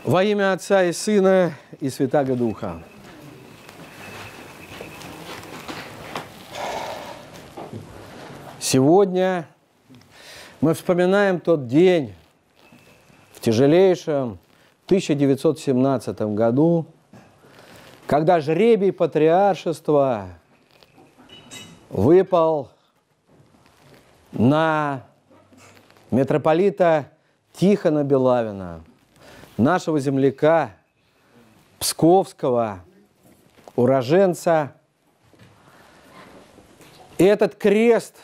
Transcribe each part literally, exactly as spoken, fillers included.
Во имя Отца и Сына и Святаго Духа. Сегодня мы вспоминаем тот день в тяжелейшем тысяча девятьсот семнадцатом году, когда жребий патриаршества выпал на митрополита Тихона Белавина, нашего земляка, псковского уроженца. И этот крест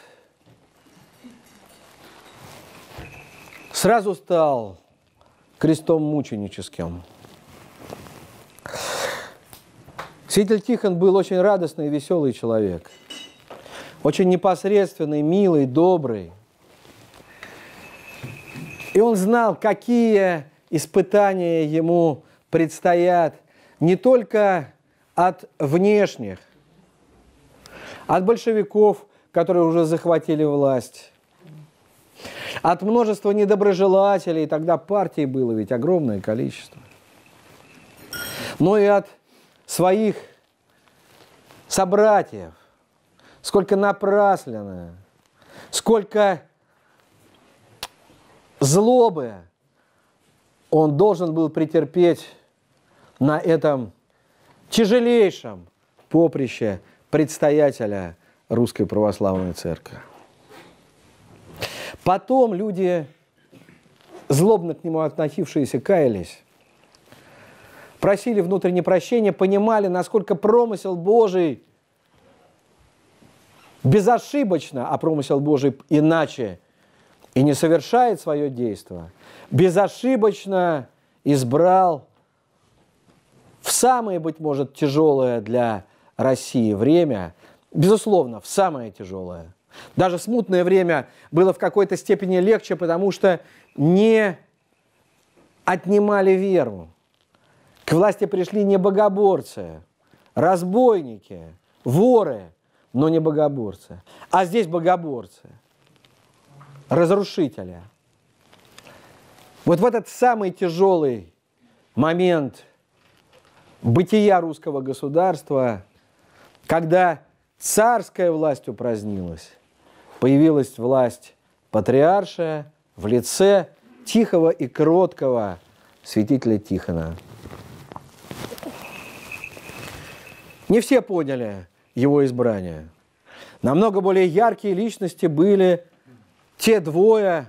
сразу стал крестом мученическим. Святитель Тихон был очень радостный и веселый человек, очень непосредственный, милый, добрый. И он знал, какие испытания ему предстоят не только от внешних, от большевиков, которые уже захватили власть, от множества недоброжелателей, тогда партий было ведь огромное количество, но и от своих собратьев. Сколько напраслено, сколько злобы он должен был претерпеть на этом тяжелейшем поприще предстоятеля Русской Православной Церкви. Потом люди, злобно к нему относившиеся, каялись, просили внутреннее прощение, понимали, насколько промысел Божий безошибочно, а промысел Божий иначе и не совершает свое действие, безошибочно избрал в самое, быть может, тяжелое для России время, безусловно, в самое тяжелое. Даже в смутное время было в какой-то степени легче, потому что не отнимали веру. К власти пришли не богоборцы, разбойники, воры, но не богоборцы. А здесь богоборцы, разрушители. Вот в этот самый тяжелый момент бытия русского государства, когда царская власть упразднилась, появилась власть патриаршая в лице тихого и кроткого святителя Тихона. Не все поняли его избрание. Намного более яркие личности были те двое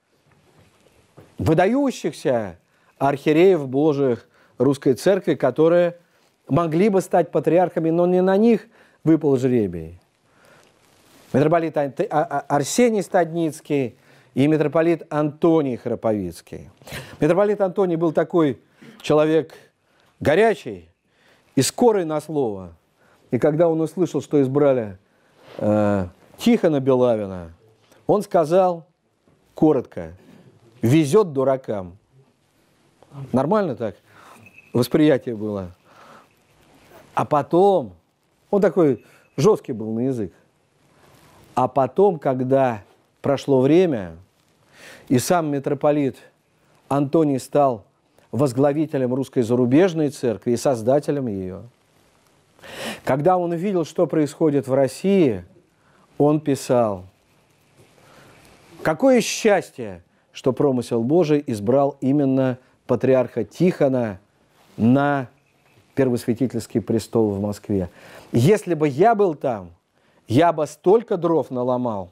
выдающихся архиереев Божьих Русской Церкви, которые могли бы стать патриархами, но не на них выпал жребий. Митрополит Арсений Стадницкий и митрополит Антоний Храповицкий. Митрополит Антоний был такой человек горячий и скорый на слово. И когда он услышал, что избрали э, Тихона Белавина, он сказал коротко: «Везет дуракам». Нормально так восприятие было. А потом, он такой жесткий был на язык, а потом, когда прошло время, и сам митрополит Антоний стал возглавителем русской зарубежной церкви и создателем ее, когда он увидел, что происходит в России, он писал: «Какое счастье, что промысел Божий избрал именно патриарха Тихона на первосвятительский престол в Москве. Если бы я был там, я бы столько дров наломал».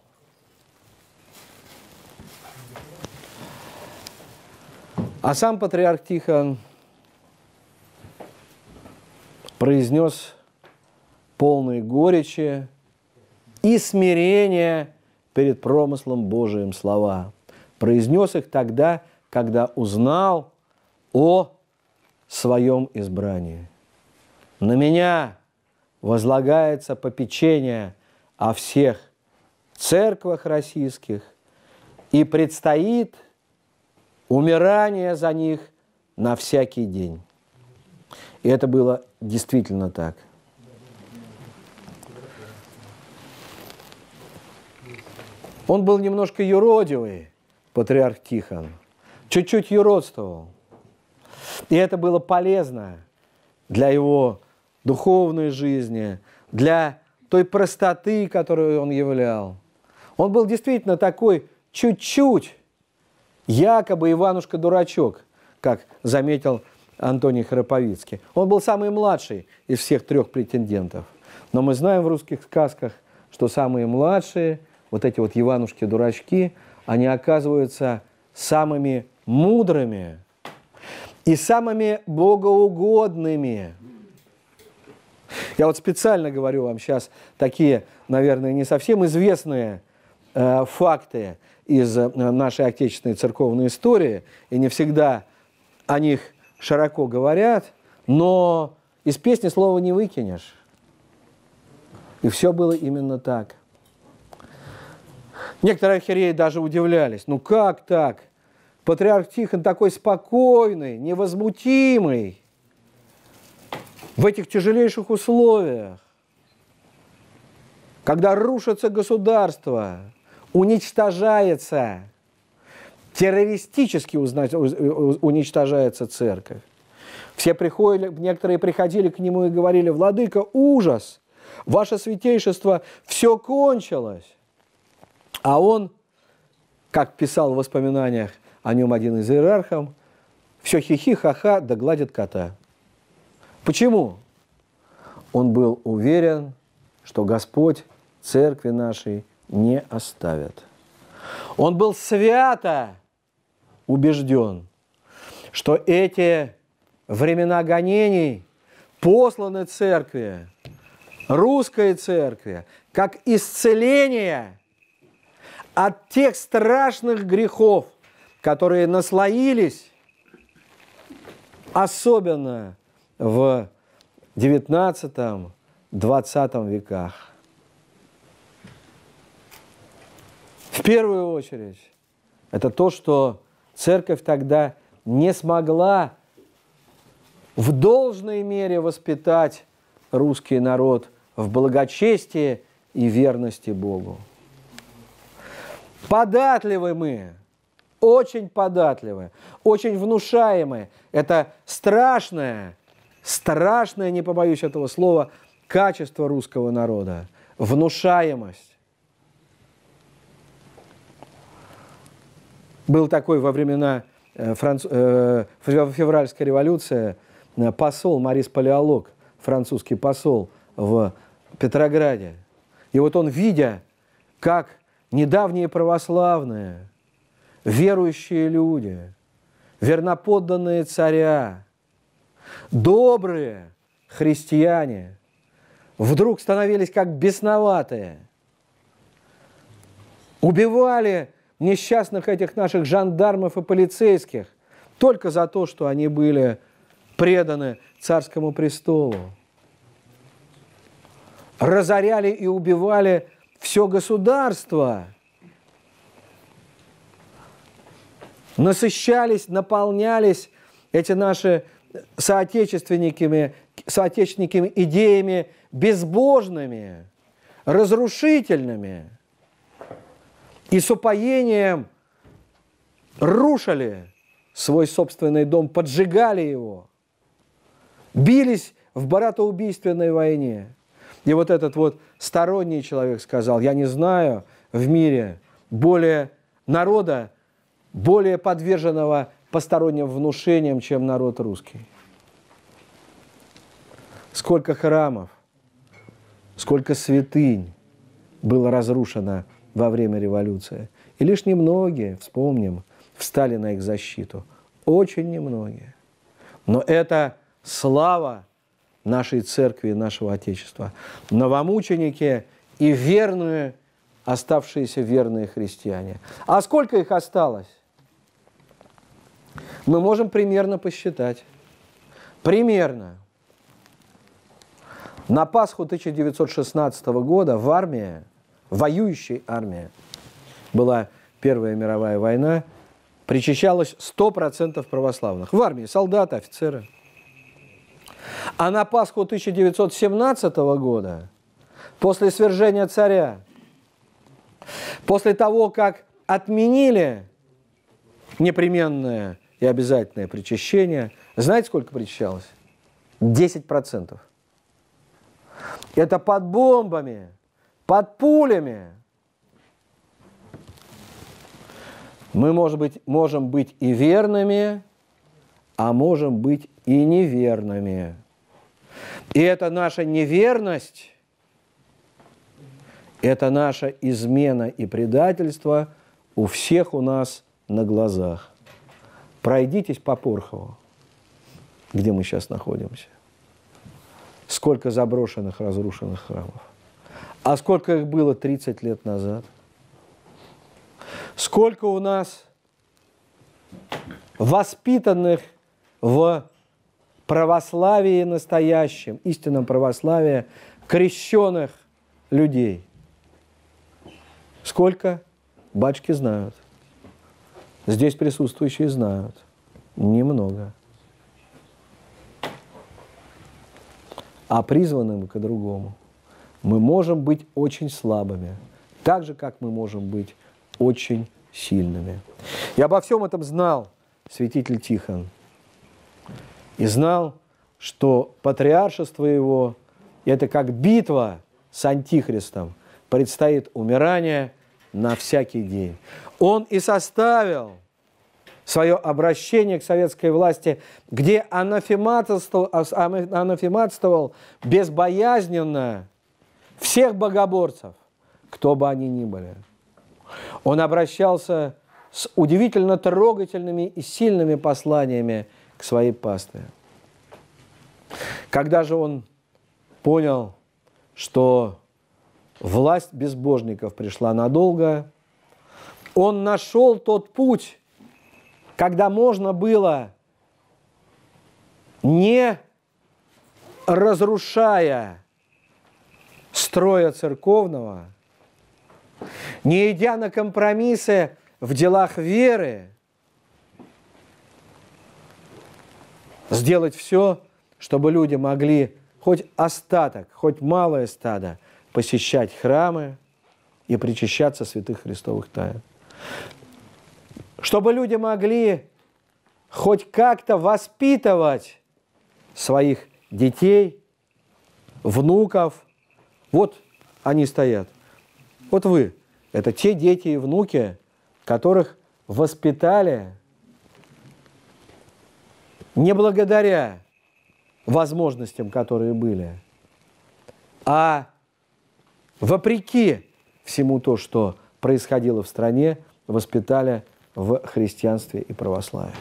А сам патриарх Тихон произнес полные горечи и смирения перед промыслом Божиим слова. Произнес их тогда, когда узнал о своем избрании. «На меня возлагается попечение о всех церквах российских, и предстоит умирание за них на всякий день». И это было действительно так. Он был немножко юродивый, патриарх Тихон, чуть-чуть юродствовал. И это было полезно для его духовной жизни, для той простоты, которую он являл. Он был действительно такой чуть-чуть якобы Иванушка-дурачок, как заметил Антоний Храповицкий. Он был самый младший из всех трех претендентов. Но мы знаем в русских сказках, что самые младшие, вот эти вот Иванушки-дурачки, они оказываются самыми мудрыми и самыми богоугодными. Я вот специально говорю вам сейчас такие, наверное, не совсем известные э, факты из э, нашей отечественной церковной истории, и не всегда о них широко говорят, но из песни слова не выкинешь. И все было именно так. Некоторые архиереи даже удивлялись. Ну как так? Патриарх Тихон такой спокойный, невозмутимый в этих тяжелейших условиях, когда рушится государство, уничтожается, террористически уничтожается церковь. Все приходили, некоторые приходили к нему и говорили: «Владыка, ужас! Ваше святейшество, все кончилось!» А он, как писал в воспоминаниях о нем один из иерархов, все хихи, ха-ха, да гладит кота. Почему? Он был уверен, что Господь церкви нашей не оставит. Он был свято убежден, что эти времена гонений посланы церкви, русской церкви, как исцеление от тех страшных грехов, которые наслоились, особенно в девятнадцатом-двадцатом веках. В первую очередь, это то, что церковь тогда не смогла в должной мере воспитать русский народ в благочестии и верности Богу. Податливы мы, очень податливы, очень внушаемы. Это страшное, страшное, не побоюсь этого слова, качество русского народа. Внушаемость. Был такой во времена франц... э, февральской революции посол Марис Палеолог, французский посол в Петрограде. И вот он, видя, как недавние православные, верующие люди, верноподданные царя, добрые христиане, вдруг становились как бесноватые, убивали несчастных этих наших жандармов и полицейских только за то, что они были преданы царскому престолу. Разоряли и убивали все государство. Насыщались, наполнялись эти наши соотечественниками, соотечественниками идеями безбожными, разрушительными. И с упоением рушили свой собственный дом, поджигали его, бились в братоубийственной войне. И вот этот вот сторонний человек сказал: я не знаю в мире более народа, более подверженного посторонним внушениям, чем народ русский. Сколько храмов, сколько святынь было разрушено во время революции. И лишь немногие, вспомним, встали на их защиту. Очень немногие. Но это слава нашей церкви и нашего Отечества. Новомученики и верные, оставшиеся верные христиане. А сколько их осталось? Мы можем примерно посчитать. Примерно. На Пасху тысяча девятьсот шестнадцатого года в армии, воюющей армии, была Первая мировая война, причащалось сто процентов православных. В армии солдаты, офицеры. А на Пасху тысяча девятьсот семнадцатого года, после свержения царя, после того, как отменили непременное и обязательное причащение, Знаете, сколько причащалось? десять процентов. Это под бомбами, под пулями. Мы, может быть, можем быть и верными, а можем быть и неверными. И это наша неверность, это наша измена и предательство у всех у нас на глазах. Пройдитесь по Порхову, где мы сейчас находимся. Сколько заброшенных, разрушенных храмов. А сколько их было тридцать лет назад? Сколько у нас воспитанных в православии настоящем, истинном православии, крещенных людей? Сколько? Батюшки знают. Здесь присутствующие знают. Немного. А призваны мы к другому. Мы можем быть очень слабыми, так же, как мы можем быть очень сильными. И обо всем этом знал святитель Тихон. И знал, что патриаршество его – это как битва с Антихристом. Предстоит умирание на всякий день. Он и составил свое обращение к советской власти, где анафематствовал, анафематствовал безбоязненно всех богоборцев, кто бы они ни были. Он обращался с удивительно трогательными и сильными посланиями к своей пастве. Когда же он понял, что власть безбожников пришла надолго, он нашел тот путь, когда можно было, не разрушая строя церковного, не идя на компромиссы в делах веры, сделать все, чтобы люди могли хоть остаток, хоть малое стадо посещать храмы и причащаться святых христовых тайн. Чтобы люди могли хоть как-то воспитывать своих детей, внуков. Вот они стоят. Вот вы. Это те дети и внуки, которых воспитали не благодаря возможностям, которые были, а вопреки всему то, что происходило в стране, воспитали в христианстве и православии.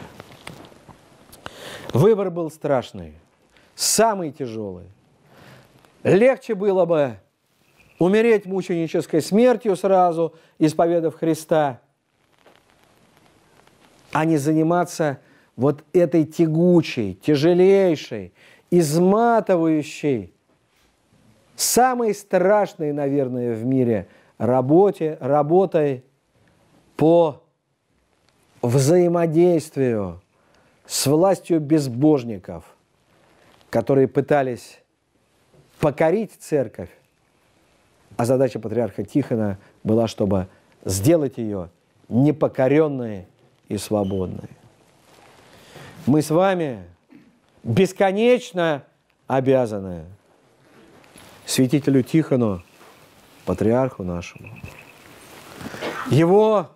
Выбор был страшный, самый тяжелый. Легче было бы умереть мученической смертью сразу, исповедав Христа, а не заниматься вот этой тягучей, тяжелейшей, изматывающей, самой страшной, наверное, в мире работе, работой по взаимодействию с властью безбожников, которые пытались покорить церковь, а задача патриарха Тихона была, чтобы сделать ее непокоренной и свободной. Мы с вами бесконечно обязаны святителю Тихону, патриарху нашему, его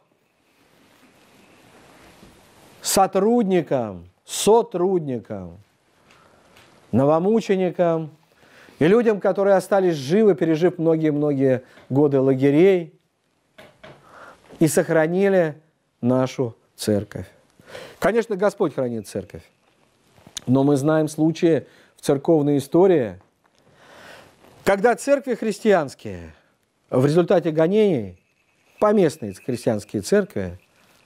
сотрудникам, сотрудникам, новомученикам и людям, которые остались живы, пережив многие-многие годы лагерей и сохранили нашу церковь. Конечно, Господь хранит церковь, но мы знаем случаи в церковной истории, когда церкви христианские в результате гонений, поместные христианские церкви,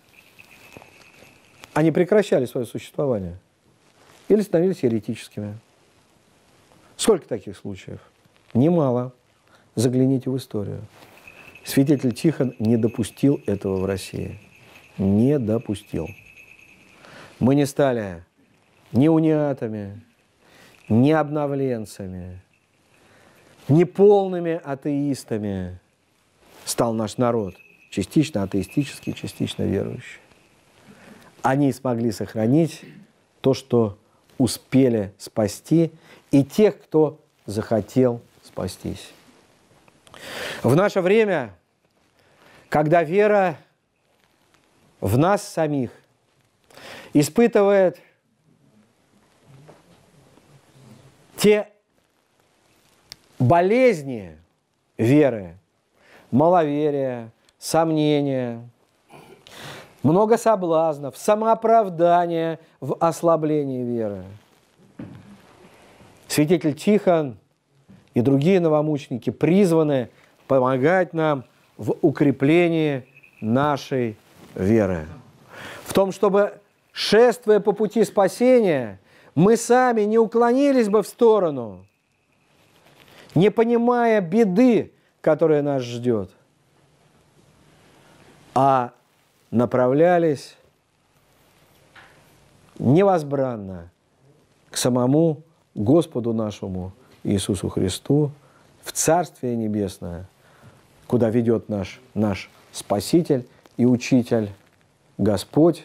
они прекращали свое существование или становились еретическими. Сколько таких случаев? Немало. Загляните в историю. Святитель Тихон не допустил этого в России. Не допустил. Мы не стали ни униатами, ни обновленцами, ни полными атеистами. Стал наш народ частично атеистический, частично верующий. Они смогли сохранить то, что успели спасти, и тех, кто захотел спастись. В наше время, когда вера в нас самих испытывает те болезни веры, маловерия, сомнения, много соблазнов, самооправдания в ослаблении веры. Святитель Тихон и другие новомученики призваны помогать нам в укреплении нашей веры. В том, чтобы, шествуя по пути спасения, мы сами не уклонились бы в сторону, не понимая беды, которая нас ждет, а направлялись невозбранно к самому Господу нашему Иисусу Христу в Царствие Небесное, куда ведет наш, наш Спаситель и Учитель, Господь,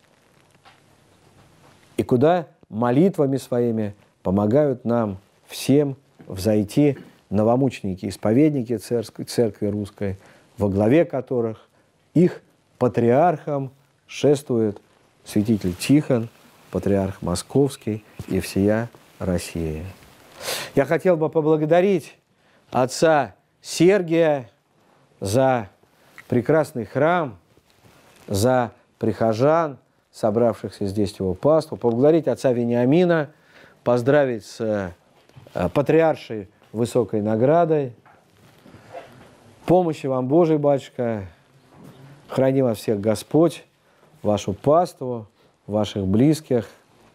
и куда молитвами своими помогают нам всем взойти новомученики, исповедники церкви, церкви русской, во главе которых их патриархом шествует святитель Тихон, патриарх Московский и всея России. Я хотел бы поблагодарить отца Сергия за прекрасный храм, за прихожан, собравшихся здесь его паству, поблагодарить отца Вениамина, поздравить с патриаршей высокой наградой. Помощи вам Божией, батюшка. Храни вас всех Господь, вашу паству, ваших близких.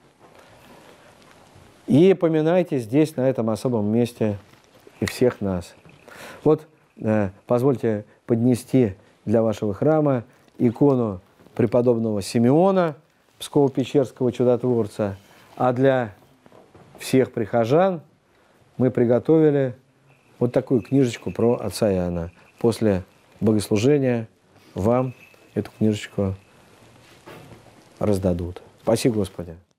И поминайте здесь, на этом особом месте, и всех нас. Вот э, позвольте поднести для вашего храма икону преподобного Симеона, Псково-Печерского чудотворца, а для всех прихожан мы приготовили вот такую книжечку про отца Иоанна. После богослужения вам эту книжечку раздадут. Спаси Господи.